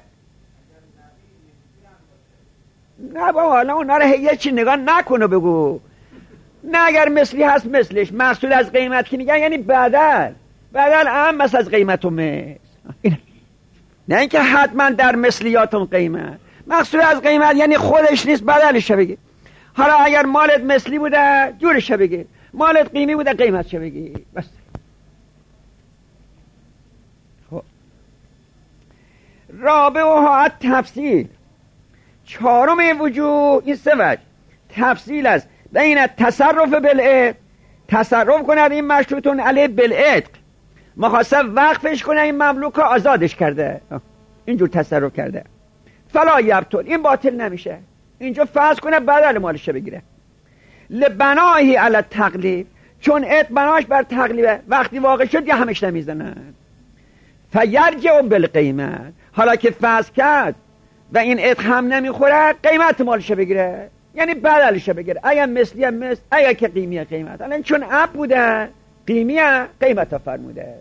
نه بابا حالا اونا رو یه چی نگاه نکنه بگو نه، اگر مثلی هست مثلش، محصول از قیمت که میگن یعنی بدل اهم بس از قیمت و مثل، نه اینکه حتما در مثلیاتون قیمت، محصول از قیمت یعنی خودش نیست بدلش بگی. حالا اگر مالت مثلی بوده جورش بگی، مالت قیمی بوده قیمتش بگی بس. خب رابعها تفصیل، چهارم وجوه این سه وجه تفصیل است بین تصرف بالعتق، تصرف کند این مشروطون علیه بالعتق، مخواسته وقفش کنه این مملوک آزادش کرده اینجور تصرف کرده، فلا یبطل این باطل نمیشه، اینجا فرض کنه بدل مالش بگیره. لبناهی علی التقلیب، چون عتق بناش بر تقلیبه وقتی واقع شد یه همش نمیزنن. فیرجع بالقیمت، حالا که فرض کرد و این عتق هم نمیخوره قیمت مالش بگیره یعنی بدلش بگیره، اگر مثلی هم مثل اگر که قیمی قیمت، الان چون عب بوده قیمی قیمت ها فرموده.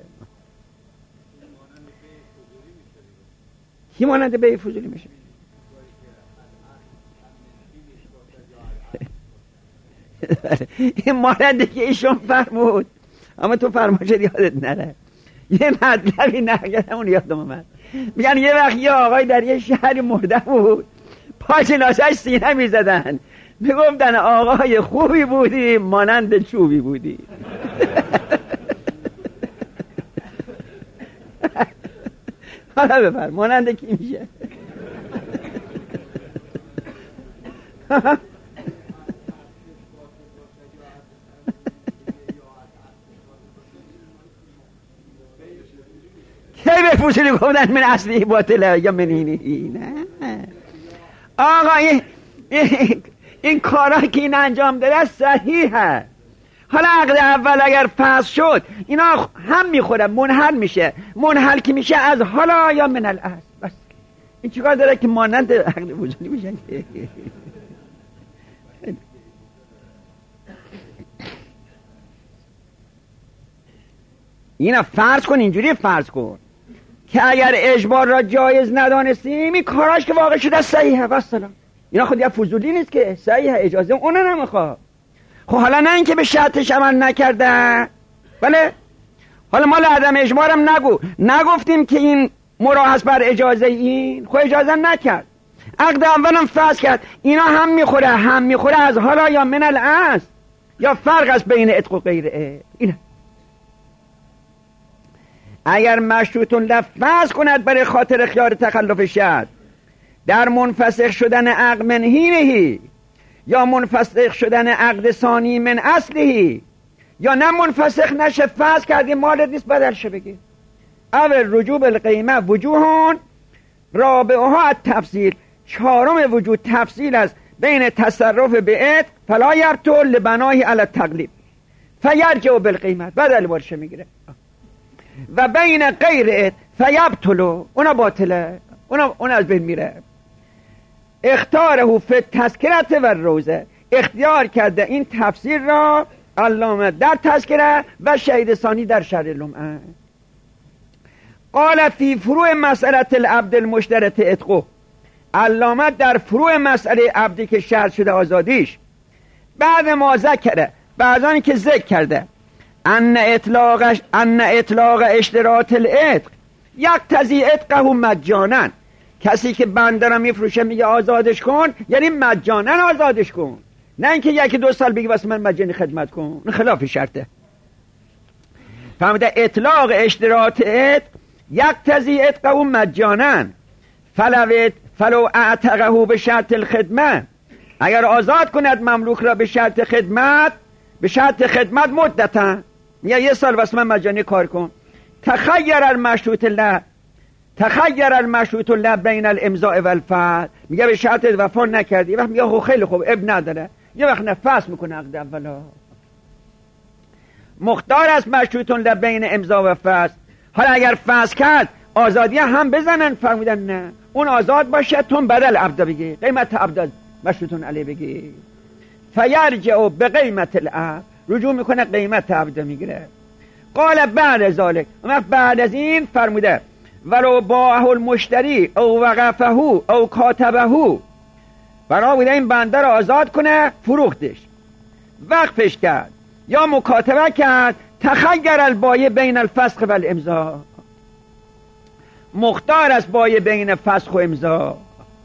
کی مانند بیع فضولی میشه؟ این ماننده که ایشون فرمود اما تو فرماشت یادت نره، یه مطلبی نگه اون یادم اومد. میگن یه وقت یه آقای در یه شهری مرده بود، پا جنازه‌اش سینه میزدن میگفتن آقای خوبی بودی مانند چوبی بودی. حالا بفر مانند کی میشه؟ کی به فضولی گفتن من اصلی باطله یا من اینی؟ نه آقا این کارا که این انجام داده صحیحه. حالا عقد اول اگر فسخ شد اینا هم میخوره منحل میشه، منحل که میشه از حالا یا من الاصل بس. این چیکار داره که مانند عقد وجودی میشن؟ اینا فرض کن، اینجوری فرض کن که اگر اجبار را جایز ندانستیم این کاراش که واقع شده صحیحه و سلام. اینا خود یه فضولی نیست که صحیحه، اجازه اون نمیخواد. خب حالا نه اینکه به شرطش عمل نکرده، بله حالا ما عدم اجبارم نگفتیم که این مراحص بر اجازه این، خب اجازه نکرد، عقد اولم فسخ کرد، اینا هم میخوره از حالا یا من الاصل، یا فرق است بین عتق و غیر عتق. اینه اگر مشروطون لفظ کند برای خاطر خیار تخلف شرط در منفسخ شدن عقد من حینه، یا منفسخ شدن عقد ثانی من اصله، یا نه منفسخ نشه فسخ کردی مالت نیست بدلشه بگی. اول رجوع بالقیمه وجوهان رابعها التفصیل، چهارم وجود تفصیل است بین تصرف به عتق فلا یبطل لبناهی علی التقلیب فیرجع بالقیمت بدل مالش میگیره. و بین غیر فیبطلو، اونا باطله، اون از بین میره. اختاره فی تذکرت و روزه، اختیار کرده این تفسیر را علامه در تذکره و شهید ثانی در شرح لمعه. قال فی فروع مسئله العبد المشترط اتقو، علامه در فروع مسئله عبدی که شرط شده آزادیش، بعد ما ذکره، بعد آنی که ذکر کرده ان اطلاق اشتراط العتق یقتضی عتقه مجانا، کسی که بنده را میفروشه میگه آزادش کن، یعنی مجانا آزادش کن، نه اینکه 1-2 سال بگی واسه من مجانی خدمت کن، خلاف شرطه. فهمیده؟ اطلاق اشتراط عتق یقتضی عتقه مجانا فلو اعتقه به شرط الخدمه، اگر آزاد کند مملوک را به شرط خدمت مدتا، یا 1 سال واسه من مجانی کار کن، تخیر المشروط له بین الامضاء و الفسخ، میگه به شرط وفا نکردی، وقت میگه خیلی خوب اب نداره، یه وقت نفس میکنه عقد اولا. مختار است مشروط له بین امضاء و فسخ، حالا اگر فسخ کرد آزادی هم بزنن، فرمودن نه اون آزاد باشه، تون بدل عبد بگی، قیمت عبد مشروطون علیه بگی، فیرجع به قیمت العبد، رجوع میکنه قیمت عبد میگیره. قال بعد ذالک، بعد از این فرموده ولو باعه المشتری او وقفه او کاتبه، بنا بوده این بنده را آزاد کنه، فروختش، وقفش کرد یا مکاتبه کرد، تخیر البایع بین الفسخ و الامضاء، مختار است بایع بین فسخ و امضاء،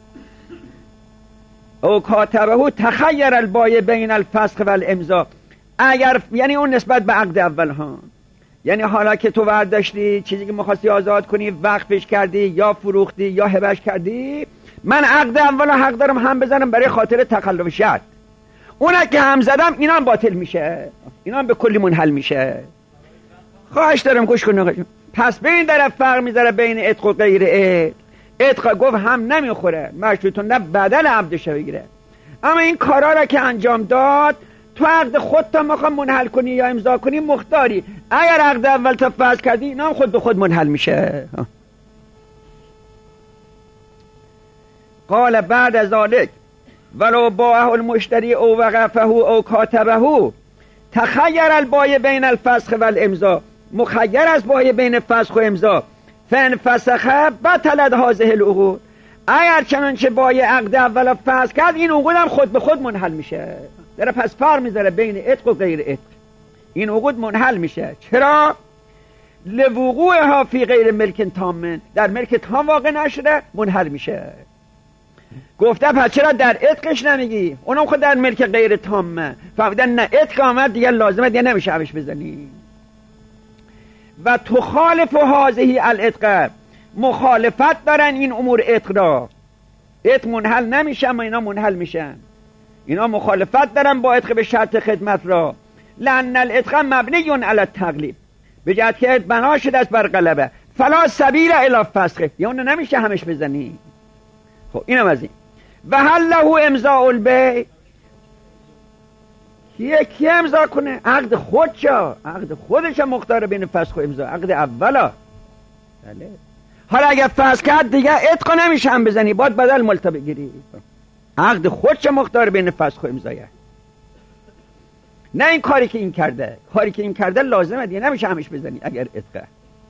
او کاتبه تخیر البایع بین الفسخ و الامضاء، اگر یعنی اون نسبت به عقد اول ها، یعنی حالا که تو برداشتی چیزی که می‌خواستی آزاد کنی، وقفش کردی یا فروختی یا هبش کردی، من عقد اول حق دارم هم بزنم برای خاطر تخلف شرط، اونا که هم زدم اینا باطل میشه، اینا به کلی منحل میشه. خواهش دارم گوش کن. پس به این طرف فرق میذاره بین عتق و غیر عتق. عتق گفت هم نمیخوره، مشروطون نه بدل عبدش بگیره، اما این کارا را که انجام داد تو عقد خودت میخوام منحل کنی یا امضا کنی مختاری، اگر عقد اول تا فسخ کردی اینا خود به خود منحل میشه. قال بعد از ذالک ولو باعه المشتری او وقفه او کاتبه تخیر البایع بین الفسخ و الامضا، مخیر از بایع بین فسخ و امضا، فان فسخه بطلت هذه العقود، اگر چنانچه بایع عقد اول فسخ کرد این عقود هم خود به خود منحل میشه. داره پس فرق میذاره بین عتق و غیر عتق، این عقود منحل میشه. چرا؟ لوقوعها فی غیر ملک تام، در ملک تام واقع نشده منحل میشه. گفته پس چرا در عتقش نمیگی؟ اونم خود در ملک غیر تامه، فهمیدن نه عتق آمد دیگه لازمه دیگه نمیشه عوش بزنی. و تخالف هذه العتق، مخالفت دارن این امور عتق را، عتق منحل نمیشه اما اینا منحل میشن، اینا مخالفت دارن با عتق به شرط خدمت را، لان العتق مبنی علی التغلیب، به جهت که بنا شده است بر غلبه، فلا سبیل الی فسخ، یا اون نمیشه همش بزنی. خب اینم از این. و هل له امضاء البیع، کی امضا کنه؟ عقد خودشا، عقد خودش مختار بین فسخ و امضا، عقد اولا. بله. حالا اگه فسخ کرد دیگه عتق نمیشه هم بزنی، باید بدل ملتا بگیری. عقد خودش مختار بین فسخ و امضایه، نه این کاری که این کرده. کاری که این کرده لازمه دیگه نمیشه همش بزنی اگر عتقه.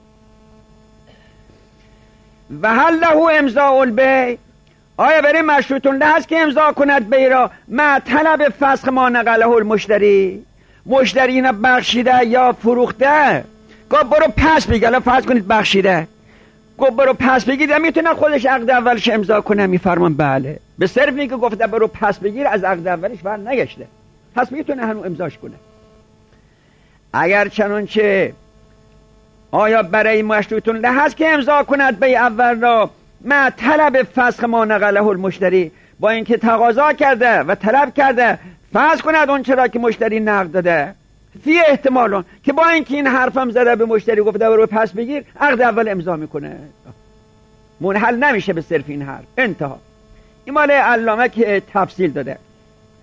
و هل له امضاء البیع، آیا برای مشروطون له هست که امضا کند بیع را مع طلب فسخ ما نقله المشتری، مشتری اینو بخشیده یا فروخته، گفت برو پس بگی، الان فرض کنید بخشیده، گفت برو پس بگید، میتونه خودش عقد اولش امضا کنه؟ میفرمان بله، به صرف اینکه گفته برو پس بگیر از عقد اولش بر نگشته، پس میتونه هنوز امضاش کنه. اگر چنانچه آیا برای مشروطون له هست که امضا کند بیع اول را مع طلب فسخ ما نقله المشتری، با اینکه تقاضا کرده و طلب کرده فسخ کند اون چرا که مشتری نقد داده، فی احتمالون که با اینکه این حرفم زده به مشتری گفته برو پس بگیر، عقد اول امضا میکنه، منحل نمیشه به صرف این حرف. انتها. این مال علامه که تفصیل داده.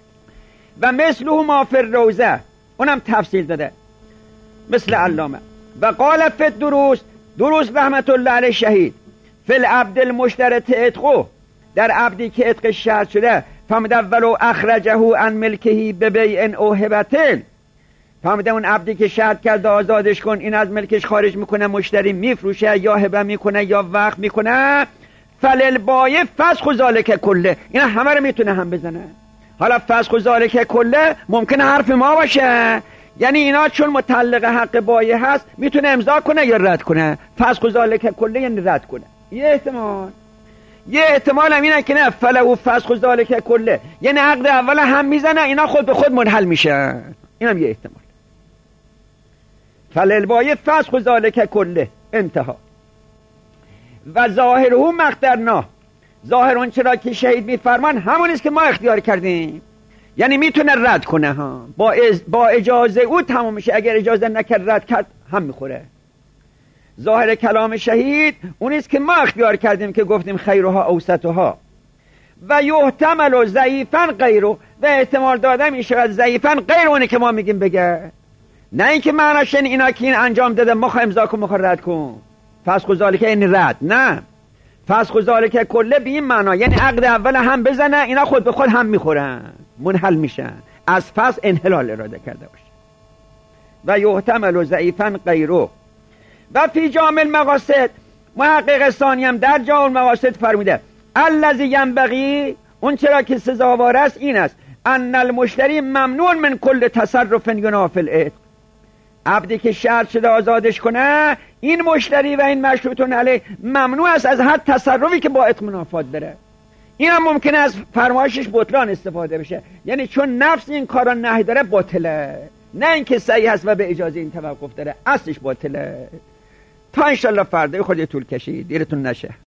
و مثله ما فی الروضه، اونم تفصیل داده مثل علامه. و قال فی دروس رحمت الله علیه شهید فی العبد المشترط عتقه، در عبدی که عتق شرط شده، فهمیده ولو اخرجه عن ملکه ببیع او هبة، فهمیده اون عبدی که شرط کرده آزادش کن، این از ملکش خارج میکنه، مشتری میفروشه یا هبه میکنه یا وقت میکنه، فللبایع فسخ ذلک کله، اینا همه رو میتونه هم بزنه. حالا فسخ ذلک کله ممکنه حرف ما باشه، یعنی اینا چون متعلق حق بایع هست میتونه امضا کنه یا رد کنه. فسخ ذلک کله یعنی رد کنه. یه احتمال هم اینه که نه فلو فسخ ذلک کله یعنی عقد اول هم میزنه، اینا خود به خود منحل میشه. اینم یه احتمال. فللبایع فسخ ذلک کله انتها. و ظاهره مقدرنا، ظاهر اون چرا که شهید میفرمان همونیست که ما اختیار کردیم، یعنی میتونه رد کنه ها، با اجازه او تمام میشه، اگر اجازه نکرد رد کرد هم میخوره. ظاهر کلام شهید اونیست که ما اختیار کردیم که گفتیم خیرها اوسطها. و یحتمل ضعیفا غیره، و احتمال داده میشه ضعیفا غیر اونه که ما میگیم بگه، نه اینکه معناش اینا که این انجام داده ما امضا کن ما رد کن، فسخ ذالک این رد، نه فسخ ذالک کله به این معنا یعنی عقد اول هم بزنه، اینا خود به خود هم میخورن، منحل میشن، از فسخ انحلال اراده کرده باشه. و یحتمل ضعیفا غیره. و فی جامع المقاصد، محقق ثانی هم در جامع المقاصد فرموده الذی ینبغی، اون چرا که سزاوار است این است، ان المشتری ممنوع من کل تصرف ینافی العتق، عبدی که شرط شده آزادش کنه، این مشتری و این مشروطون علیه ممنوع است از هر تصرفی که با عتق منافات داره. این هم ممکنه از فرمایشش بطلان استفاده بشه، یعنی چون نفس این کارا نهی داره باطله، نه اینکه صحیح هست و به اجازه این توقف داره، اصلش باطله. تا انشالله فردا خود طول کشید، دیرتون نشه.